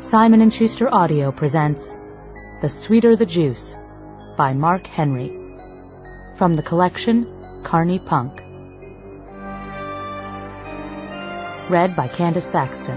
Simon & Schuster Audio presents The Sweeter the Juice by Mark Henry from the collection Carney Punk. Read by Candace Thaxton.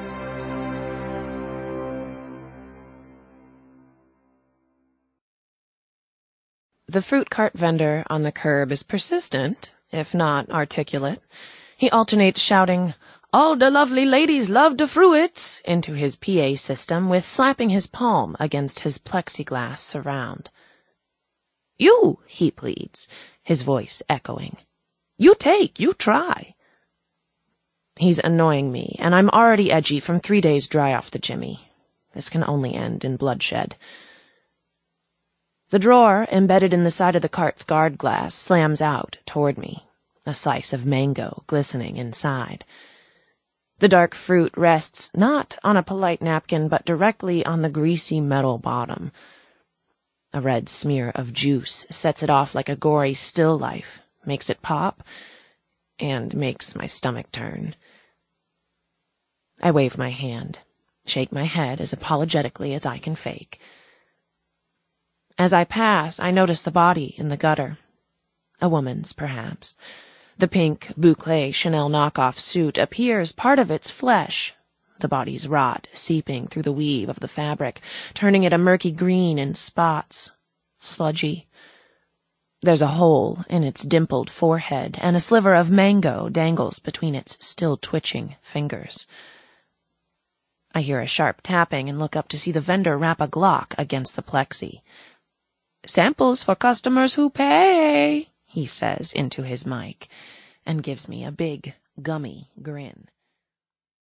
The fruit cart vendor on the curb is persistent, if not articulate. He alternates shouting, "All the lovely ladies love the fruits," into his PA system with slapping his palm against his plexiglass surround. "You," he pleads, his voice echoing. "You take, you try." He's annoying me, and I'm already edgy from 3 days dry off the Jimmy. This can only end in bloodshed. The drawer, embedded in the side of the cart's guard glass, slams out toward me, a slice of mango glistening inside. The dark fruit rests not on a polite napkin, but directly on the greasy metal bottom. A red smear of juice sets it off like a gory still life, makes it pop, and makes my stomach turn. I wave my hand, shake my head as apologetically as I can fake. As I pass, I notice the body in the gutter. A woman's, perhaps. The pink boucle Chanel knockoff suit appears part of its flesh, the body's rot seeping through the weave of the fabric, turning it a murky green in spots, sludgy. There's a hole in its dimpled forehead, and a sliver of mango dangles between its still twitching fingers. I hear a sharp tapping and look up to see the vendor rap a Glock against the plexi. "Samples for customers who pay," he says into his mic, and gives me a big, gummy grin.